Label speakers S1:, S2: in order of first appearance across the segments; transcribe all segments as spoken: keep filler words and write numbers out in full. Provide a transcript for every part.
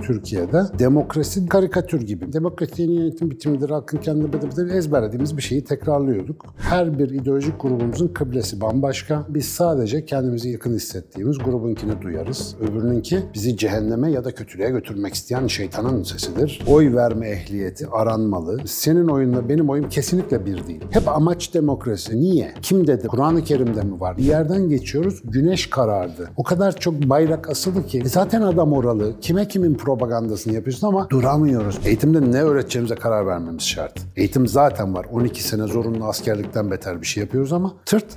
S1: Türkiye'de demokrasi karikatür gibi. Demokrasi yeni yönetim biçimidir, halkın kendi bedeli ezberlediğimiz bir şeyi tekrarlıyorduk. Her bir ideolojik grubumuzun kıblesi bambaşka. Biz sadece kendimizi yakın hissettiğimiz grubunkini duyarız. Öbürününki bizi cehenneme ya da kötülüğe götürmek isteyen şeytanın sesidir. Oy verme ehliyeti aranmalı. Senin oyunla benim oyum kesinlikle bir değil. Hep amaç demokrasi. Niye? Kim dedi? Kur'an-ı Kerim'de mi var? Bir yerden geçiyoruz, güneş karardı. O kadar çok bayrak asılı ki. E zaten adam oralı. Kime kimin propagandasını yapıyorsun ama duramıyoruz. Eğitimde ne öğreteceğimize karar vermemiz şart. Eğitim zaten var. on iki sene zorunlu askerlikten beter bir şey yapıyoruz ama tırt.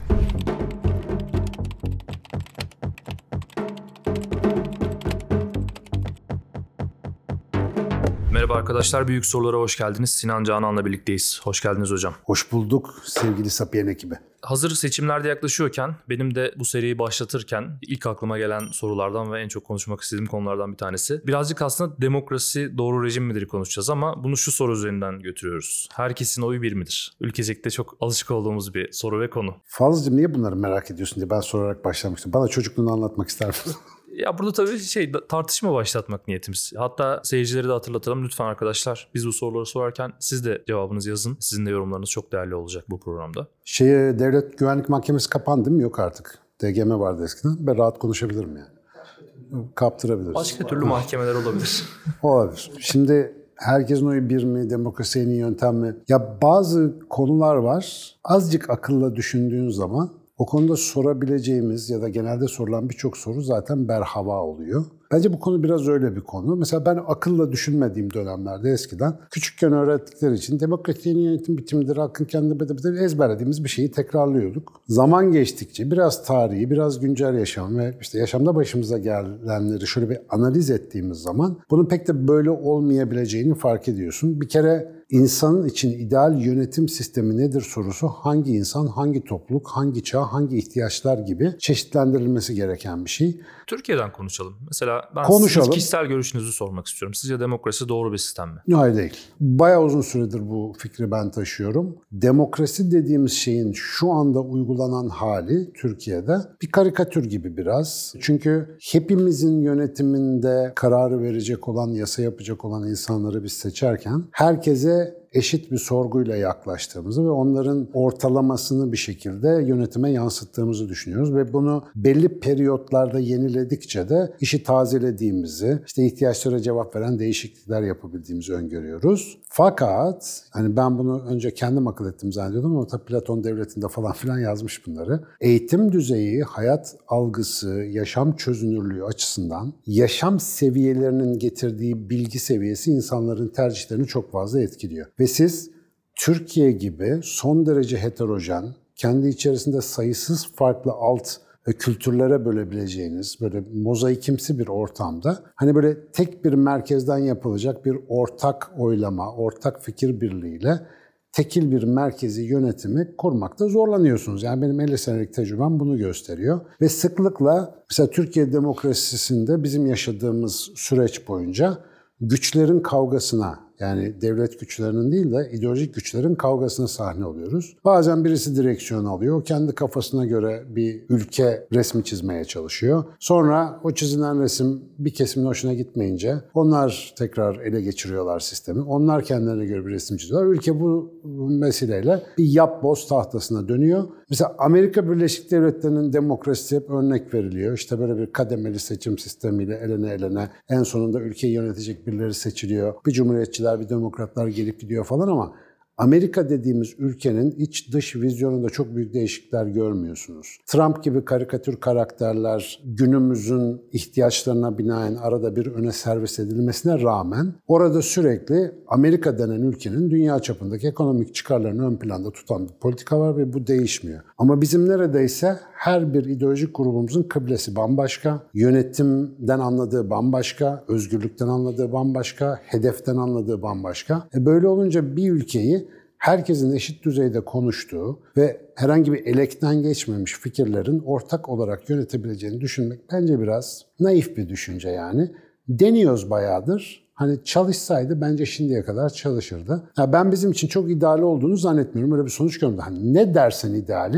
S2: Merhaba arkadaşlar, Büyük Sorulara hoş geldiniz. Sinan Canan'la birlikteyiz. Hoş geldiniz hocam.
S1: Hoş bulduk sevgili Sapiyen ekibi.
S2: Hazır seçimlerde yaklaşıyorken, benim de bu seriyi başlatırken ilk aklıma gelen sorulardan ve en çok konuşmak istediğim konulardan bir tanesi. Birazcık aslında demokrasi doğru rejim midir konuşacağız ama bunu şu soru üzerinden götürüyoruz. Herkesin oyu bir midir? Ülkecekte çok alışık olduğumuz bir soru ve konu.
S1: Fazlacığım niye bunları merak ediyorsun diye ben sorarak başlamıştım. Bana çocukluğunu anlatmak ister misin?
S2: Ya burada tabii şey tartışma başlatmak niyetimiz. Hatta seyircileri de hatırlatalım lütfen arkadaşlar. Biz bu soruları sorarken siz de cevabınızı yazın. Sizin de yorumlarınız çok değerli olacak bu programda.
S1: Şeye, Devlet Güvenlik Mahkemesi kapandı mı? Yok artık. D G M vardı eskiden. Ben rahat konuşabilirim yani. Kaptırabiliriz.
S2: Başka türlü mahkemeler olabilir.
S1: Olabilir. Şimdi herkesin oyu bir mi? Demokrasi en iyi yöntem mi? Ya bazı konular var. Azıcık akılla düşündüğün zaman o konuda sorabileceğimiz ya da genelde sorulan birçok soru zaten berhava oluyor. Bence bu konu biraz öyle bir konu. Mesela ben akılla düşünmediğim dönemlerde eskiden küçükken öğrettikleri için demokrasi yeni yönetim biçimidir, halkın kendi bedeli ezberlediğimiz bir şeyi tekrarlıyorduk. Zaman geçtikçe biraz tarihi, biraz güncel yaşam ve işte yaşamda başımıza gelenleri şöyle bir analiz ettiğimiz zaman bunun pek de böyle olmayabileceğini fark ediyorsun. Bir kere İnsanın için ideal yönetim sistemi nedir sorusu hangi insan, hangi topluluk, hangi çağ, hangi ihtiyaçlar gibi çeşitlendirilmesi gereken bir şey.
S2: Türkiye'den konuşalım. Mesela ben
S1: Konuşalım.
S2: sizin kişisel görüşünüzü sormak istiyorum. Sizce demokrasi doğru bir sistem mi?
S1: Hayır değil. Bayağı uzun süredir bu fikri ben taşıyorum. Demokrasi dediğimiz şeyin şu anda uygulanan hali Türkiye'de bir karikatür gibi biraz. Çünkü hepimizin yönetiminde kararı verecek olan, yasa yapacak olan insanları biz seçerken herkese eşit bir sorguyla yaklaştığımızı ve onların ortalamasını bir şekilde yönetime yansıttığımızı düşünüyoruz ve bunu belli periyotlarda yeniledikçe de işi tazelediğimizi, işte ihtiyaçlara cevap veren değişiklikler yapabildiğimizi öngörüyoruz. Fakat hani ben bunu önce kendim akıl ettim zannediyordum ama tabii Platon Devleti'nde falan filan yazmış bunları. Eğitim düzeyi, hayat algısı, yaşam çözünürlüğü açısından yaşam seviyelerinin getirdiği bilgi seviyesi insanların tercihlerini çok fazla etkiliyor. Ve siz Türkiye gibi son derece heterojen, kendi içerisinde sayısız farklı alt kültürlere bölebileceğiniz böyle mozaikimsi bir ortamda hani böyle tek bir merkezden yapılacak bir ortak oylama, ortak fikir birliğiyle tekil bir merkezi yönetimi kurmakta zorlanıyorsunuz. Yani benim elli senelik tecrübem bunu gösteriyor. Ve sıklıkla mesela Türkiye demokrasisinde bizim yaşadığımız süreç boyunca güçlerin kavgasına, yani devlet güçlerinin değil de ideolojik güçlerin kavgasına sahne oluyoruz. Bazen birisi direksiyon alıyor, kendi kafasına göre bir ülke resmi çizmeye çalışıyor. Sonra o çizilen resim bir kesimin hoşuna gitmeyince onlar tekrar ele geçiriyorlar sistemi. Onlar kendilerine göre bir resim çiziyorlar. Ülke bu vesileyle bir yapboz tahtasına dönüyor. Mesela Amerika Birleşik Devletleri'nin demokrasisi hep örnek veriliyor. İşte böyle bir kademeli seçim sistemiyle elene elene en sonunda ülkeyi yönetecek birileri seçiliyor. Bir cumhuriyetçiler, bir demokratlar gelip gidiyor falan ama Amerika dediğimiz ülkenin iç dış vizyonunda çok büyük değişiklikler görmüyorsunuz. Trump gibi karikatür karakterler günümüzün ihtiyaçlarına binaen arada bir öne servis edilmesine rağmen orada sürekli Amerika denen ülkenin dünya çapındaki ekonomik çıkarlarını ön planda tutan bir politika var ve bu değişmiyor. Ama bizim neredeyse her bir ideolojik grubumuzun kıblesi bambaşka, yönetimden anladığı bambaşka, özgürlükten anladığı bambaşka, hedeften anladığı bambaşka. E böyle olunca bir ülkeyi herkesin eşit düzeyde konuştuğu ve herhangi bir elekten geçmemiş fikirlerin ortak olarak yönetebileceğini düşünmek bence biraz naif bir düşünce yani. Deniyoruz bayağıdır. Hani çalışsaydı bence şimdiye kadar çalışırdı. Ya ben bizim için çok ideal olduğunu zannetmiyorum. Öyle bir sonuç görmedim. Hani ne dersen ideali,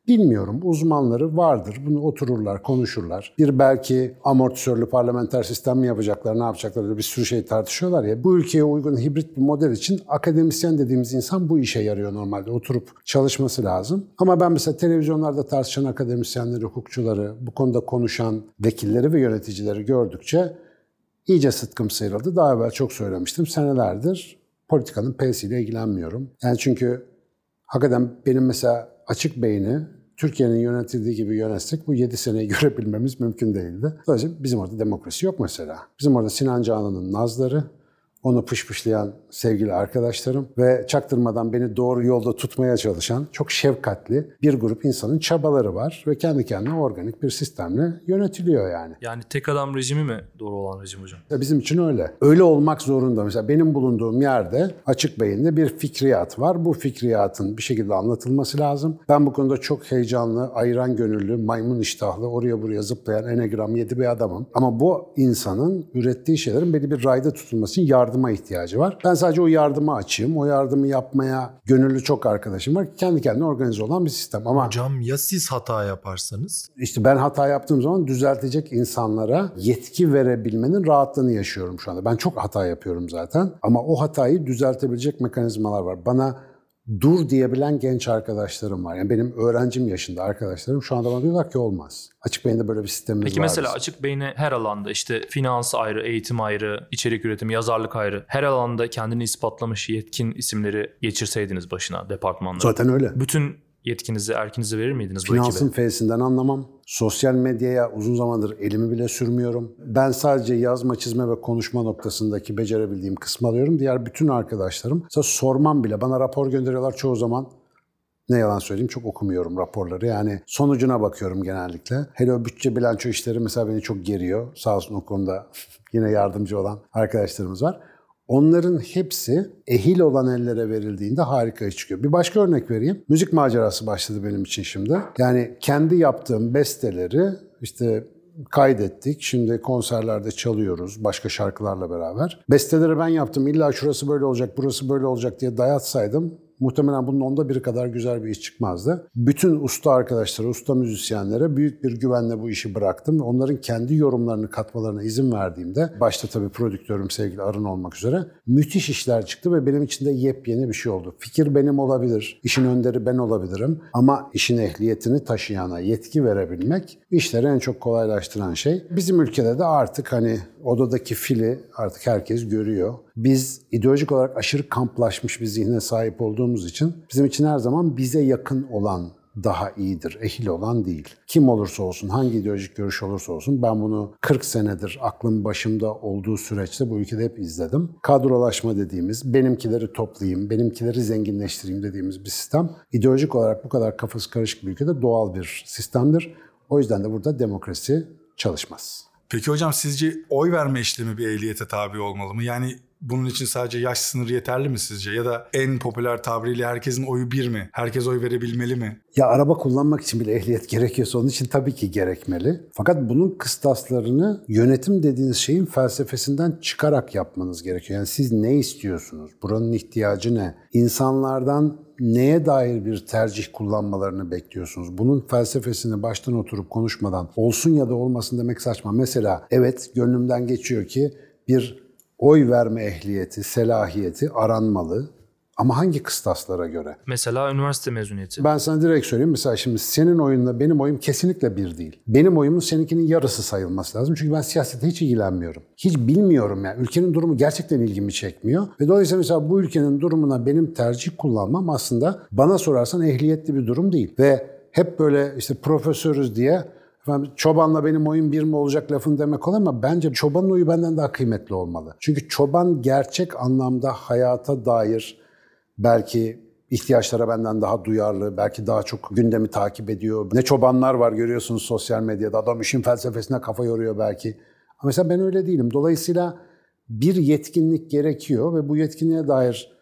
S1: Bilmiyorum. Uzmanları vardır. Bunu otururlar, konuşurlar. Bir belki amortisörlü parlamenter sistem mi yapacaklar, ne yapacaklar öyle bir sürü şey tartışıyorlar ya. Bu ülkeye uygun hibrit bir model için akademisyen dediğimiz insan bu işe yarıyor normalde. Oturup çalışması lazım. Ama ben mesela televizyonlarda tartışan akademisyenleri, hukukçuları, bu konuda konuşan vekilleri ve yöneticileri gördükçe iyice sıtkım sıyrıldı. Daha evvel çok söylemiştim. Senelerdir politikanın P'siyle ilgilenmiyorum. Yani çünkü hakikaten benim mesela açık beyni Türkiye'nin yönetildiği gibi yönetsek bu yedi seneyi görebilmemiz mümkün değildi. Dolayısıyla bizim orada demokrasi yok mesela. Bizim orada Sinan Canan'ın nazları, onu pışpışlayan sevgili arkadaşlarım ve çaktırmadan beni doğru yolda tutmaya çalışan çok şefkatli bir grup insanın çabaları var ve kendi kendine organik bir sistemle yönetiliyor yani.
S2: Yani tek adam rejimi mi doğru olan rejim hocam?
S1: Bizim için öyle. Öyle olmak zorunda. Mesela benim bulunduğum yerde açık beyinde bir fikriyat var. Bu fikriyatın bir şekilde anlatılması lazım. Ben bu konuda çok heyecanlı, ayıran gönüllü, maymun iştahlı, oraya buraya zıplayan enegram yedi bir adamım. Ama bu insanın ürettiği şeylerin belli bir rayda tutulması için yardıma ihtiyacı var. Ben sadece o yardımı açayım. O yardımı yapmaya gönüllü çok arkadaşım var. Kendi kendine organize olan bir sistem. Ama
S3: hocam ya siz hata yaparsanız?
S1: İşte ben hata yaptığım zaman düzeltecek insanlara yetki verebilmenin rahatlığını yaşıyorum şu anda. Ben çok hata yapıyorum zaten ama o hatayı düzeltebilecek mekanizmalar var. Bana dur diyebilen genç arkadaşlarım var. Yani benim öğrencim yaşında arkadaşlarım şu anda bana diyorlar ki olmaz. Açık beyinde böyle bir sistemimiz var.
S2: Peki mesela açık beyine her alanda işte finans ayrı, eğitim ayrı, içerik üretimi, yazarlık ayrı. Her alanda kendini ispatlamış yetkin isimleri geçirseydiniz başına departmanlara.
S1: Zaten öyle.
S2: Bütün yetkinizi, erkinizi verir miydiniz bu
S1: Finansın
S2: ekibe?
S1: F'sinden anlamam. Sosyal medyaya uzun zamandır elimi bile sürmüyorum. Ben sadece yazma, çizme ve konuşma noktasındaki becerebildiğim kısmı alıyorum. Diğer bütün arkadaşlarım mesela sormam bile. Bana rapor gönderiyorlar çoğu zaman. Ne yalan söyleyeyim çok okumuyorum raporları. Yani sonucuna bakıyorum genellikle. Hele o bütçe bilanço işleri mesela beni çok geriyor. Sağ olsun o konuda yine yardımcı olan arkadaşlarımız var. Onların hepsi ehil olan ellere verildiğinde harika iş çıkıyor. Bir başka örnek vereyim. Müzik macerası başladı benim için şimdi. Yani kendi yaptığım besteleri işte kaydettik. Şimdi konserlerde çalıyoruz başka şarkılarla beraber. Besteleri ben yaptım. İlla şurası böyle olacak, burası böyle olacak diye dayatsaydım muhtemelen bunun onda biri kadar güzel bir iş çıkmazdı. Bütün usta arkadaşlara, usta müzisyenlere büyük bir güvenle bu işi bıraktım. Onların kendi yorumlarını katmalarına izin verdiğimde, başta tabii prodüktörüm sevgili Arın olmak üzere, müthiş işler çıktı ve benim için de yepyeni bir şey oldu. Fikir benim olabilir, işin önderi ben olabilirim ama işin ehliyetini taşıyana yetki verebilmek işleri en çok kolaylaştıran şey. Bizim ülkede de artık hani odadaki fili artık herkes görüyor. Biz ideolojik olarak aşırı kamplaşmış bir zihne sahip olduğumuz için bizim için her zaman bize yakın olan daha iyidir, ehil olan değil. Kim olursa olsun, hangi ideolojik görüş olursa olsun ben bunu kırk senedir aklım başımda olduğu süreçte bu ülkede hep izledim. Kadrolaşma dediğimiz, benimkileri toplayayım, benimkileri zenginleştireyim dediğimiz bir sistem ideolojik olarak bu kadar kafası karışık bir ülkede doğal bir sistemdir. O yüzden de burada demokrasi çalışmaz.
S3: Peki hocam sizce oy verme işlemi bir ehliyete tabi olmalı mı? Yani bunun için sadece yaş sınırı yeterli mi sizce? Ya da en popüler tabiriyle herkesin oyu bir mi? Herkes oy verebilmeli mi?
S1: Ya araba kullanmak için bile ehliyet gerekiyorsa onun için tabii ki gerekmeli. Fakat bunun kıstaslarını yönetim dediğiniz şeyin felsefesinden çıkarak yapmanız gerekiyor. Yani siz ne istiyorsunuz? Buranın ihtiyacı ne? İnsanlardan neye dair bir tercih kullanmalarını bekliyorsunuz? Bunun felsefesini baştan oturup konuşmadan olsun ya da olmasın demek saçma. Mesela evet gönlümden geçiyor ki bir oy verme ehliyeti, selahiyeti aranmalı. Ama hangi kıstaslara göre?
S2: Mesela üniversite mezuniyeti.
S1: Ben sana direkt söyleyeyim. Mesela şimdi senin oyunla benim oyum kesinlikle bir değil. Benim oyumun seninkinin yarısı sayılması lazım. Çünkü ben siyasete hiç ilgilenmiyorum. Hiç bilmiyorum yani. Ülkenin durumu gerçekten ilgimi çekmiyor. Ve dolayısıyla mesela bu ülkenin durumuna benim tercih kullanmam aslında bana sorarsan ehliyetli bir durum değil. Ve hep böyle işte profesörüz diye efendim, çobanla benim oyun bir mi olacak lafını demek olur ama bence çobanın oyu benden daha kıymetli olmalı. Çünkü çoban gerçek anlamda hayata dair belki ihtiyaçlara benden daha duyarlı, belki daha çok gündemi takip ediyor. Ne çobanlar var görüyorsunuz sosyal medyada. Adam işin felsefesine kafa yoruyor belki. Ama mesela ben öyle değilim. Dolayısıyla bir yetkinlik gerekiyor ve bu yetkinliğe dair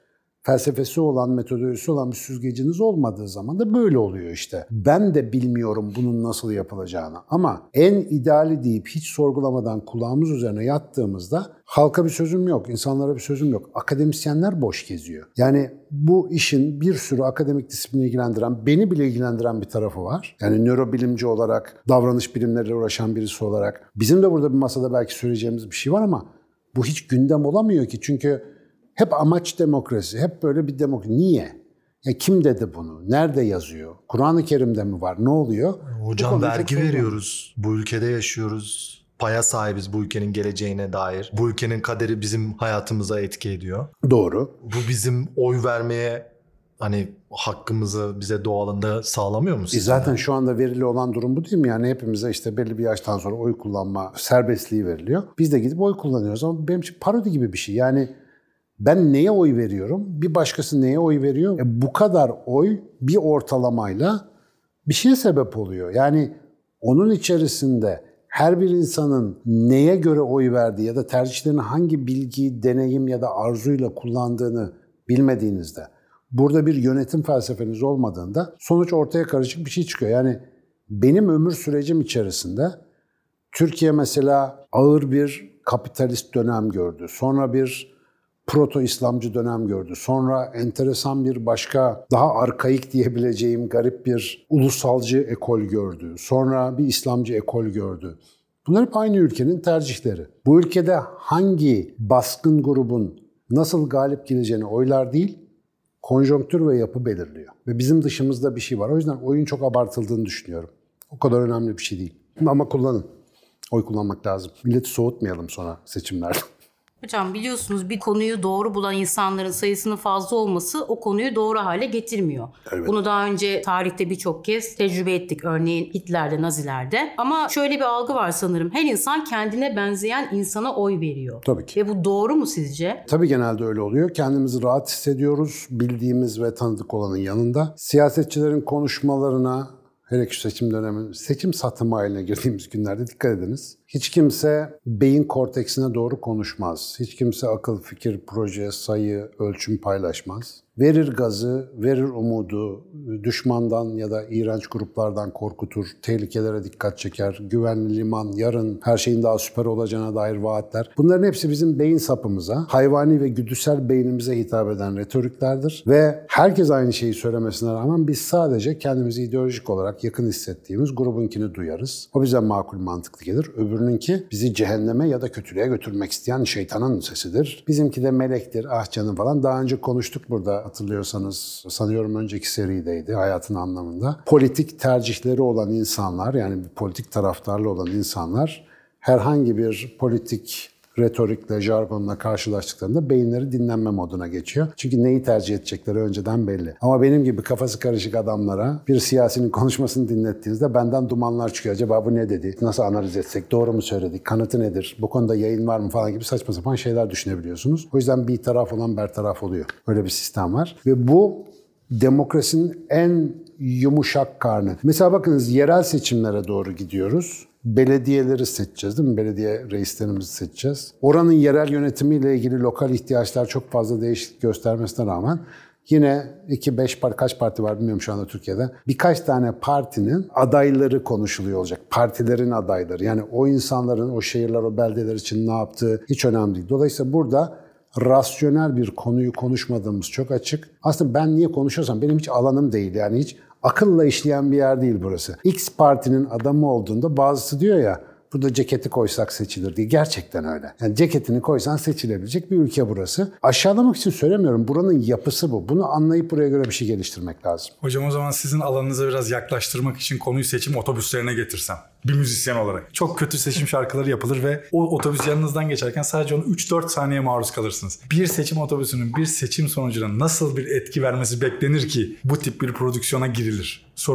S1: felsefesi olan, metodolojisi olan bir süzgeciniz olmadığı zaman da böyle oluyor işte. Ben de bilmiyorum bunun nasıl yapılacağını ama en ideali deyip hiç sorgulamadan kulağımız üzerine yattığımızda halka bir sözüm yok, insanlara bir sözüm yok. Akademisyenler boş geziyor. Yani bu işin bir sürü akademik disiplini ilgilendiren, beni bile ilgilendiren bir tarafı var. Yani nörobilimci olarak, davranış bilimleriyle uğraşan birisi olarak. Bizim de burada bir masada belki söyleyeceğimiz bir şey var ama bu hiç gündem olamıyor ki. Çünkü hep amaç demokrasi, hep böyle bir demokrasi. Niye? Ya kim dedi bunu? Nerede yazıyor? Kur'an-ı Kerim'de mi var? Ne oluyor?
S4: Hocam vergi veriyoruz. Bu ülkede yaşıyoruz. Paya sahibiz bu ülkenin geleceğine dair. Bu ülkenin kaderi bizim hayatımıza etki ediyor.
S1: Doğru.
S4: Bu bizim oy vermeye hani hakkımızı bize doğalında sağlamıyor mu
S1: E
S4: sizce?
S1: zaten şu anda verili olan durum bu değil mi? Yani hepimize işte belli bir yaştan sonra oy kullanma serbestliği veriliyor. Biz de gidip oy kullanıyoruz ama benim için parodi gibi bir şey. Yani ben neye oy veriyorum? Bir başkası neye oy veriyor? E bu kadar oy bir ortalamayla bir şeye sebep oluyor. Yani onun içerisinde her bir insanın neye göre oy verdiği ya da tercihlerini hangi bilgi, deneyim ya da arzuyla kullandığını bilmediğinizde, burada bir yönetim felsefeniz olmadığında sonuç ortaya karışık bir şey çıkıyor. Yani benim ömür sürecim içerisinde Türkiye mesela ağır bir kapitalist dönem gördü. Sonra bir proto-İslamcı dönem gördü. Sonra enteresan bir başka, daha arkaik diyebileceğim garip bir ulusalcı ekol gördü. Sonra bir İslamcı ekol gördü. Bunlar hep aynı ülkenin tercihleri. Bu ülkede hangi baskın grubun nasıl galip geleceğini oylar değil, konjonktür ve yapı belirliyor. Ve bizim dışımızda bir şey var. O yüzden oyun çok abartıldığını düşünüyorum. O kadar önemli bir şey değil. Ama kullanın. Oy kullanmak lazım. Milleti soğutmayalım sonra seçimlerde.
S5: Hocam biliyorsunuz bir konuyu doğru bulan insanların sayısının fazla olması o konuyu doğru hale getirmiyor.
S1: Evet.
S5: Bunu daha önce tarihte birçok kez tecrübe ettik. Örneğin Hitler'de, Nazilerde. Ama şöyle bir algı var sanırım. Her insan kendine benzeyen insana oy veriyor.
S1: Tabii ki.
S5: Ve bu doğru mu sizce?
S1: Tabii genelde öyle oluyor. Kendimizi rahat hissediyoruz bildiğimiz ve tanıdık olanın yanında. Siyasetçilerin konuşmalarına, hele ki seçim dönemi, seçim satımı haline girdiğimiz günlerde dikkat ediniz. Hiç kimse beyin korteksine doğru konuşmaz. Hiç kimse akıl, fikir, proje, sayı, ölçüm paylaşmaz. Verir gazı, verir umudu, düşmandan ya da iğrenç gruplardan korkutur, tehlikelere dikkat çeker, güvenli liman, yarın her şeyin daha süper olacağına dair vaatler. Bunların hepsi bizim beyin sapımıza, hayvani ve güdüsel beynimize hitap eden retoriklerdir. Ve herkes aynı şeyi söylemesine rağmen biz sadece kendimizi ideolojik olarak yakın hissettiğimiz grubunkini duyarız. O bize makul, mantıklı gelir. Öbürününki bizi cehenneme ya da kötülüğe götürmek isteyen şeytanın sesidir. Bizimki de melektir, ah canım falan. Daha önce konuştuk burada. Hatırlıyorsanız sanıyorum önceki serideydi hayatın anlamında. Politik tercihleri olan insanlar, yani bir politik taraftarlı olan insanlar herhangi bir politik retorikle, jargonla karşılaştıklarında beyinleri dinlenme moduna geçiyor. Çünkü neyi tercih edecekleri önceden belli. Ama benim gibi kafası karışık adamlara bir siyasinin konuşmasını dinlettiğinizde benden dumanlar çıkıyor. Acaba bu ne dedi? Nasıl analiz etsek? Doğru mu söyledik? Kanıtı nedir? Bu konuda yayın var mı falan gibi saçma sapan şeyler düşünebiliyorsunuz. O yüzden bir taraf olan bertaraf oluyor. Öyle bir sistem var. Ve bu demokrasinin en yumuşak karnı. Mesela bakınız yerel seçimlere doğru gidiyoruz. Belediyeleri seçeceğiz değil mi? Belediye reislerimizi seçeceğiz. Oranın yerel yönetimiyle ilgili lokal ihtiyaçlar çok fazla değişiklik göstermesine rağmen yine iki beş parti, kaç parti var bilmiyorum şu anda Türkiye'de. Birkaç tane partinin adayları konuşuluyor olacak. Partilerin adayları. Yani o insanların o şehirler, o beldeler için ne yaptığı hiç önemli değil. Dolayısıyla burada rasyonel bir konuyu konuşmadığımız çok açık. Aslında ben niye konuşuyorsam benim hiç alanım değil. Yani hiç akılla işleyen bir yer değil burası. X partinin adamı olduğunda bazısı diyor ya, burada ceketi koysak seçilir diye. Gerçekten öyle. Yani ceketini koysan seçilebilecek bir ülke burası. Aşağılamak için söylemiyorum. Buranın yapısı bu. Bunu anlayıp buraya göre bir şey geliştirmek lazım.
S3: Hocam o zaman sizin alanınıza biraz yaklaştırmak için konuyu seçim otobüslerine getirsem. Bir müzisyen olarak. Çok kötü seçim şarkıları yapılır ve o otobüs yanınızdan geçerken sadece onu üç dört saniye maruz kalırsınız. Bir seçim otobüsünün bir seçim sonucuna nasıl bir etki vermesi beklenir ki bu tip bir prodüksiyona girilir? Soru bu.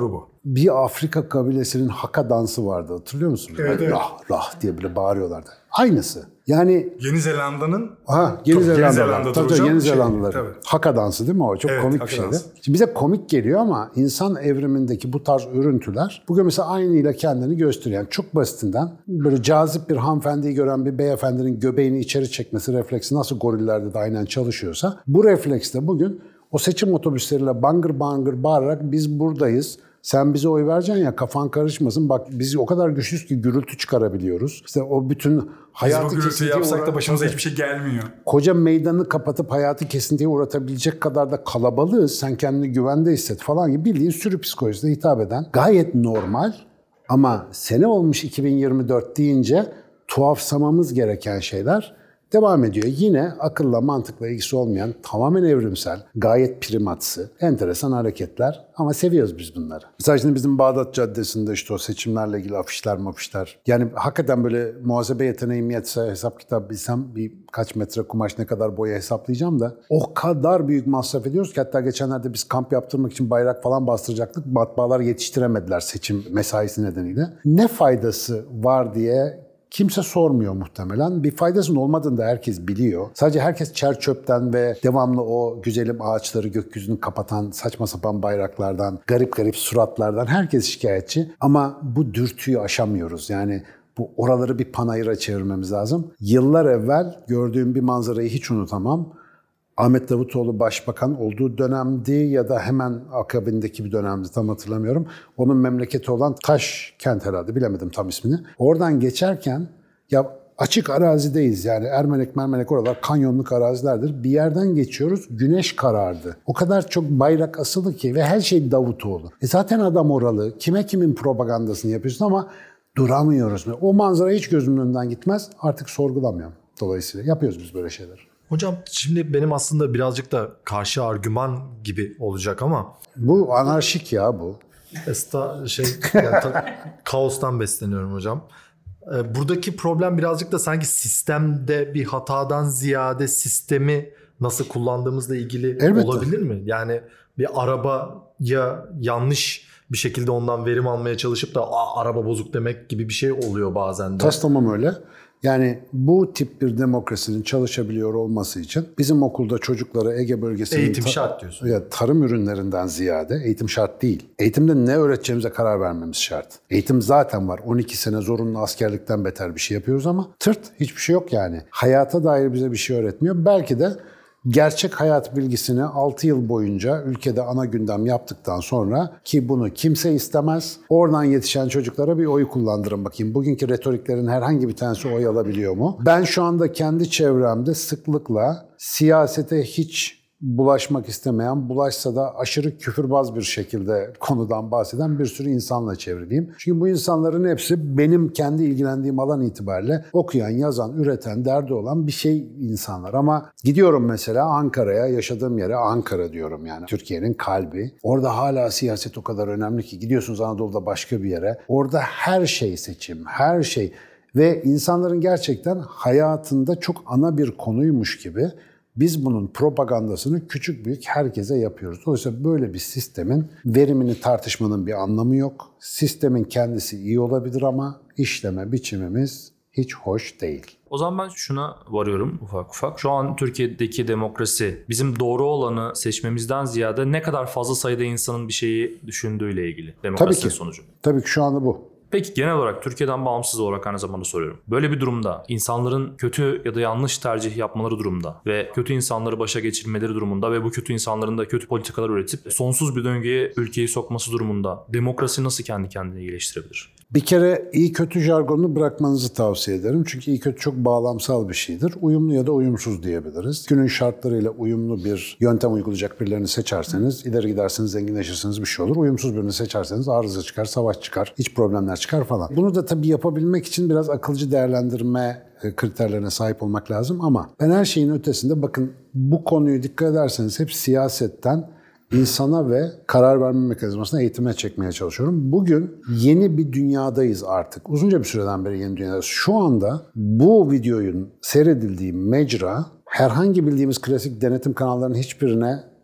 S1: bir Afrika kabilesinin haka dansı vardı, hatırlıyor musun?
S3: Evet, evet.
S1: Rah rah diye böyle bağırıyorlardı. Aynısı. Yani
S3: Yeni Zelanda'nın
S1: ha, Yeni
S3: Tabii, Yeni
S1: Zelandalılar.
S3: Zelanda'da
S1: Tabii,
S3: hocam,
S1: Yeni
S3: şey,
S1: Zelandalılar.
S3: tabii.
S1: Haka dansı değil mi o? Çok
S3: Evet,
S1: komik
S3: haka
S1: bir şeydi.
S3: dansı.
S1: Şimdi bize komik geliyor ama insan evrimindeki bu tarz örüntüler bugün mesela aynıyla kendini gösteriyor. Yani çok basitinden böyle cazip bir hanımefendiyi gören bir beyefendinin göbeğini içeri çekmesi refleksi nasıl gorillerde de aynen çalışıyorsa bu refleks de bugün o seçim otobüsleriyle bangır bangır bağırarak biz buradayız. Sen bize oy vereceksin ya, kafan karışmasın. Bak biz o kadar güçlüyüz ki gürültü çıkarabiliyoruz. İşte o bütün
S3: biz
S1: hayatı
S3: bu gürültüyü
S1: kesintiye
S3: yapsak
S1: uğra-
S3: da başımıza hiçbir şey gelmiyor.
S1: koca meydanı kapatıp hayatı kesintiye uğratabilecek kadar da kalabalığız. Sen kendini güvende hisset falan gibi bildiğin sürü psikolojisine hitap eden gayet normal ama sene olmuş iki bin yirmi dört deyince tuhafsamamız gereken şeyler devam ediyor. Yine akılla mantıkla ilgisi olmayan tamamen evrimsel, gayet primatsı, enteresan hareketler ama seviyoruz biz bunları. Mesela şimdi bizim Bağdat Caddesi'nde işte o seçimlerle ilgili afişler mafişler. Yani hakikaten böyle muhasebe yeteneğim yetse, hesap kitap bilsem bir kaç metre kumaş ne kadar boya hesaplayacağım da o kadar büyük masraf ediyoruz ki hatta geçenlerde biz kamp yaptırmak için bayrak falan bastıracaktık. Matbaalar yetiştiremediler seçim mesaisi nedeniyle. Ne faydası var diye kimse sormuyor muhtemelen. Bir faydasının olmadığını da herkes biliyor. Sadece herkes çer çöpten ve devamlı o güzelim ağaçları gökyüzünü kapatan saçma sapan bayraklardan, garip garip suratlardan herkes şikayetçi. Ama bu dürtüyü aşamıyoruz. Yani bu oraları bir panayıra çevirmemiz lazım. Yıllar evvel gördüğüm bir manzarayı hiç unutamam. Ahmet Davutoğlu başbakan olduğu dönemdi ya da hemen akabindeki bir dönemdi, tam hatırlamıyorum. Onun memleketi olan Taşkent herhalde, bilemedim tam ismini. Oradan geçerken ya açık arazideyiz yani Ermenek mermenek oralar kanyonluk arazilerdir. Bir yerden geçiyoruz, güneş karardı. O kadar çok bayrak asılı ki ve her şey Davutoğlu. E zaten adam oralı, kime kimin propagandasını yapıyorsun ama duramıyoruz. O manzara hiç gözümün önünden gitmez, artık sorgulamıyorum dolayısıyla. Yapıyoruz biz böyle şeyler.
S4: Hocam şimdi benim aslında birazcık da karşı argüman gibi olacak ama
S1: Bu anarşik ya bu.
S4: esta şey yani ta- kaostan besleniyorum hocam. Ee, Buradaki problem birazcık da sanki sistemde bir hatadan ziyade sistemi nasıl kullandığımızla ilgili
S1: Elbette.
S4: olabilir mi? Yani bir arabaya yanlış bir şekilde ondan verim almaya çalışıp da Aa, araba bozuk demek gibi bir şey oluyor bazen de.
S1: Tas tamam öyle. Yani bu tip bir demokrasinin çalışabiliyor olması için bizim okulda çocuklara Ege bölgesinin
S4: Eğitim
S1: ta-
S4: şart diyorsun.
S1: Ya, tarım ürünlerinden ziyade eğitim şart değil. Eğitimde ne öğreteceğimize karar vermemiz şart. Eğitim zaten var. on iki sene zorunlu askerlikten beter bir şey yapıyoruz ama tırt hiçbir şey yok yani. Hayata dair bize bir şey öğretmiyor. Belki de gerçek hayat bilgisini altı yıl boyunca ülkede ana gündem yaptıktan sonra, ki bunu kimse istemez, oradan yetişen çocuklara bir oy kullandırın bakayım. Bugünkü retoriklerin herhangi bir tanesi oy alabiliyor mu? Ben şu anda kendi çevremde sıklıkla siyasete hiç bulaşmak istemeyen, bulaşsa da aşırı küfürbaz bir şekilde konudan bahseden bir sürü insanla çevriliyim. Çünkü bu insanların hepsi benim kendi ilgilendiğim alan itibariyle okuyan, yazan, üreten, derdi olan bir şey insanlar. Ama gidiyorum mesela Ankara'ya, yaşadığım yere, Ankara diyorum yani Türkiye'nin kalbi. Orada hala siyaset o kadar önemli ki gidiyorsunuz Anadolu'da başka bir yere. Orada her şey seçim, her şey ve insanların gerçekten hayatında çok ana bir konuymuş gibi biz bunun propagandasını küçük büyük herkese yapıyoruz. Dolayısıyla böyle bir sistemin verimini tartışmanın bir anlamı yok. Sistemin kendisi iyi olabilir ama işleme biçimimiz hiç hoş değil.
S2: O zaman ben şuna varıyorum ufak ufak. Şu an Türkiye'deki demokrasi bizim doğru olanı seçmemizden ziyade ne kadar fazla sayıda insanın bir şeyi düşündüğüyle ilgili. Demokrasinin
S1: Tabii ki.
S2: sonucu.
S1: Tabii ki şu anda bu.
S2: Peki genel olarak Türkiye'den bağımsız olarak aynı zamanda soruyorum. Böyle bir durumda insanların kötü ya da yanlış tercih yapmaları durumunda ve kötü insanları başa geçirmeleri durumunda ve bu kötü insanların da kötü politikalar üretip sonsuz bir döngüye ülkeyi sokması durumunda demokrasi nasıl kendi kendine iyileştirebilir?
S1: Bir kere iyi kötü jargonunu bırakmanızı tavsiye ederim. Çünkü iyi kötü çok bağlamsal bir şeydir. Uyumlu ya da uyumsuz diyebiliriz. Günün şartlarıyla uyumlu bir yöntem uygulayacak birilerini seçerseniz, ileri gidersiniz, zenginleşirsiniz, bir şey olur. Uyumsuz birini seçerseniz arıza çıkar, savaş çıkar, iç problemler çıkar falan. Bunu da tabii yapabilmek için biraz akılcı değerlendirme kriterlerine sahip olmak lazım. Ama ben her şeyin ötesinde bakın bu konuyu dikkat ederseniz hep siyasetten İnsana ve karar verme mekanizmasına eğitime çekmeye çalışıyorum. Bugün yeni bir dünyadayız artık. Uzunca bir süreden beri yeni dünyadayız. Şu anda bu videonun seyredildiği mecra herhangi bildiğimiz klasik denetim kanallarının hiçbirine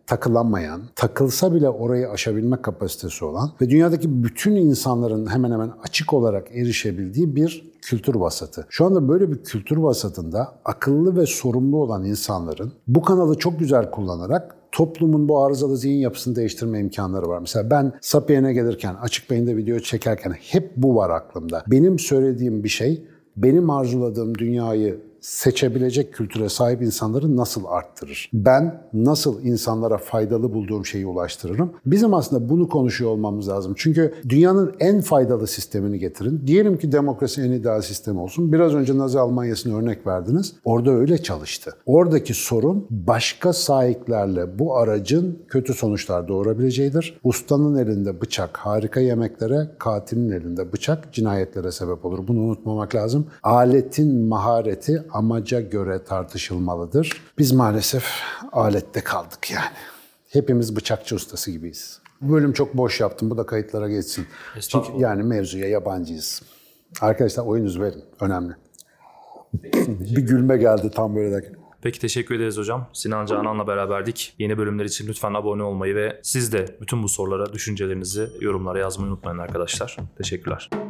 S1: takılamayan, takılsa bile orayı aşabilme kapasitesi olan ve dünyadaki bütün insanların hemen hemen açık olarak erişebildiği bir kültür vasatı. Şu anda böyle bir kültür vasatında akıllı ve sorumlu olan insanların bu kanalı çok güzel kullanarak toplumun bu arızalı zihin yapısını değiştirme imkanları var. Mesela ben Sapien'e gelirken, Açık Beyin'de video çekerken hep bu var aklımda. Benim söylediğim bir şey, benim arzuladığım dünyayı seçebilecek kültüre sahip insanları nasıl arttırır? Ben nasıl insanlara faydalı bulduğum şeyi ulaştırırım? Bizim aslında bunu konuşuyor olmamız lazım. Çünkü dünyanın en faydalı sistemini getirin. Diyelim ki demokrasi en ideal sistem olsun. Biraz önce Nazi Almanya'sını örnek verdiniz. Orada öyle çalıştı. Oradaki sorun başka sahiplerle bu aracın kötü sonuçlar doğurabileceğidir. Ustanın elinde bıçak harika yemeklere, katilin elinde bıçak cinayetlere sebep olur. Bunu unutmamak lazım. Aletin mahareti amaca göre tartışılmalıdır. Biz maalesef alette kaldık yani. Hepimiz bıçakçı ustası gibiyiz. Bu bölüm çok boş yaptım. Bu da kayıtlara geçsin. Çünkü yani mevzuya yabancıyız. Arkadaşlar oyunuz verin. Önemli. Bir gülme geldi tam böyle derken.
S2: Peki teşekkür ederiz hocam. Sinan Canan'la beraberdik. Yeni bölümler için lütfen abone olmayı ve siz de bütün bu sorulara düşüncelerinizi yorumlara yazmayı unutmayın arkadaşlar. Teşekkürler.